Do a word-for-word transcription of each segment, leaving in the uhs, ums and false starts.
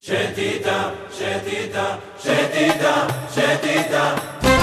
שתיתה, שתיתה, שתיתה, שתיתה.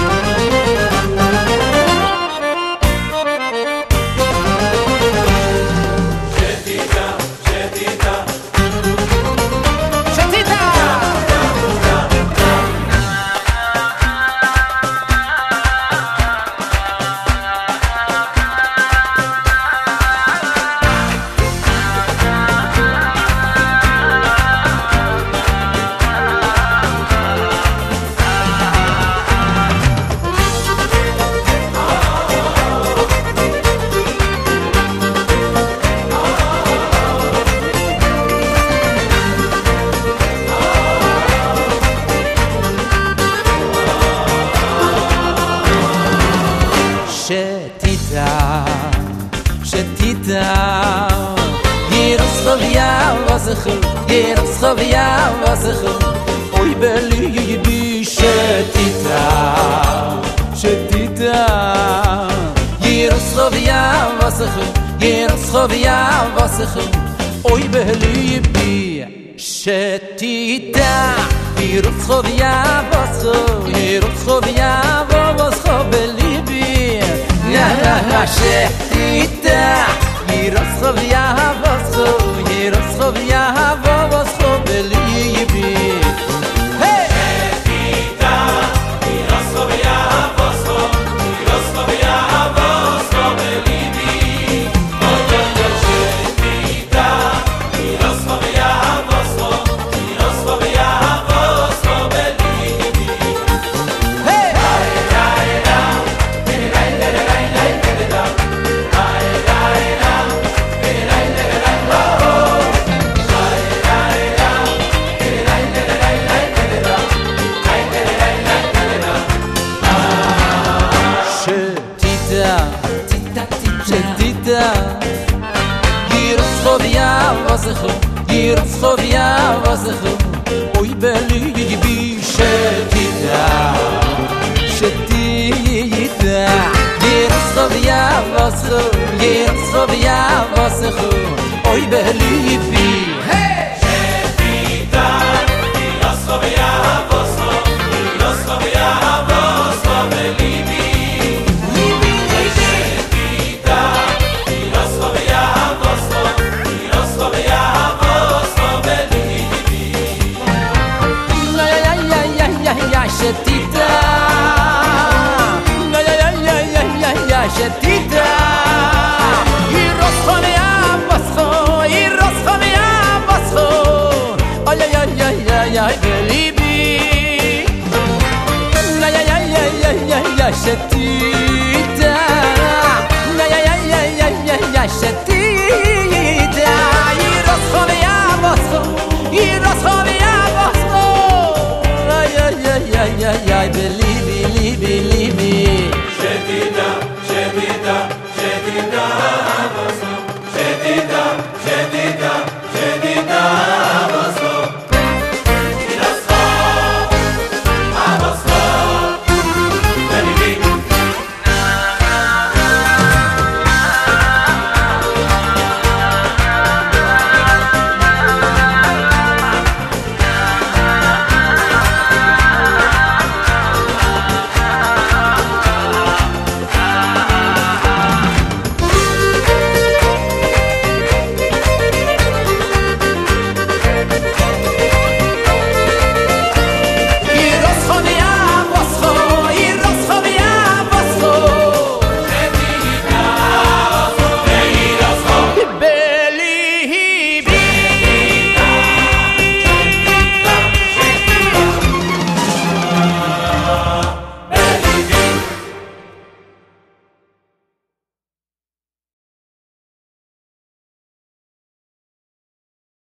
שתיתה, שתיתה, ירץ חוויה וזכו, ירץ חוויה וזכו, אוי בליבי שתיתה, שתיתה, ירץ חוויה וזכו, ירץ חוויה וזכו, אוי בליבי שתיתה, ירץ חוויה וזכו, ירץ חוויה וזכו בליבי. שתיתה, ירץ חוויה וזכו, ירץ חוויה וזכו בליבי. שתיתה, ירץ חוויה וזכו, ירץ חוויה וזכו בליבי. שתיתה, ירץ חוויה וזכו, ירץ חוויה וזכו בליבי. שתיתה, ירץ חוויה וזכו, ירץ חוויה וזכו, אוי בליבי שתיתה, שתיתה, ירץ חוויה וזכו, ירץ חוויה וזכו, אוי בליבי. שתיתה, ירץ חוויה וזכו, ירץ חוויה וזכו בליבי. שתיתה, שתיתה, ירץ חוויה וזכו, ירץ חוויה וזכו, אוי אוי אוי אוי אוי בליבי. שתיתה, שתיתה